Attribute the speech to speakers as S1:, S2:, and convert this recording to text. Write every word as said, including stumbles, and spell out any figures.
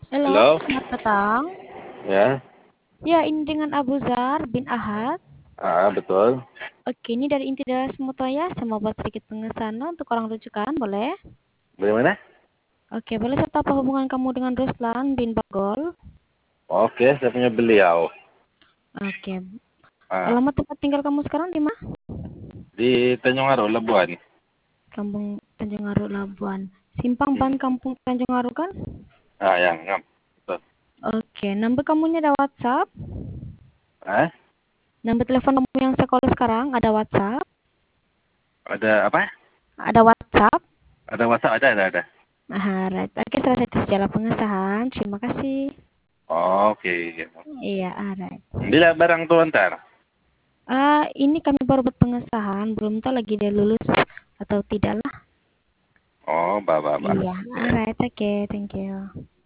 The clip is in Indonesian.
S1: Halo,
S2: Halo,
S1: selamat petang.
S2: ya,
S1: Ya, ini dengan Abu Zar bin Ahad.
S2: ah betul.
S1: Oke, ini dari inti dari Semutoya. Saya mau buat sedikit pengesahan untuk orang rujukan, boleh?
S2: Bagaimana?
S1: Oke, boleh serta apa hubungan kamu dengan Ruslan bin Bagol?
S2: Oke, saya punya beliau.
S1: Oke,
S2: Ah,
S1: alamat tempat tinggal kamu sekarang di mana?
S2: di Tanjung Aru, Labuan.
S1: Kampung Tanjung Aru, Labuan. Simpang Ban
S2: Hmm.
S1: Kampung Tanjung Aru kan?
S2: Ah, yang ngam. Betul.
S1: Oke, nomor kamunya ada WhatsApp?
S2: Ah,
S1: Nomor telepon kamu yang sekolah sekarang ada WhatsApp?
S2: ada apa?
S1: Ada WhatsApp?
S2: Ada WhatsApp, ada, ada, ada.
S1: Nah, right. Oke, selesai sejarah pengesahan. Terima kasih.
S2: Oke.
S1: Iya, alright.
S2: Bila barang tuh ntar.
S1: Ah, ini kami baru buat pengesahan, belum tahu lagi dia lulus atau tidak lah.
S2: Oh, bah, bah, bah.
S1: Iya, alright, oke, thank you.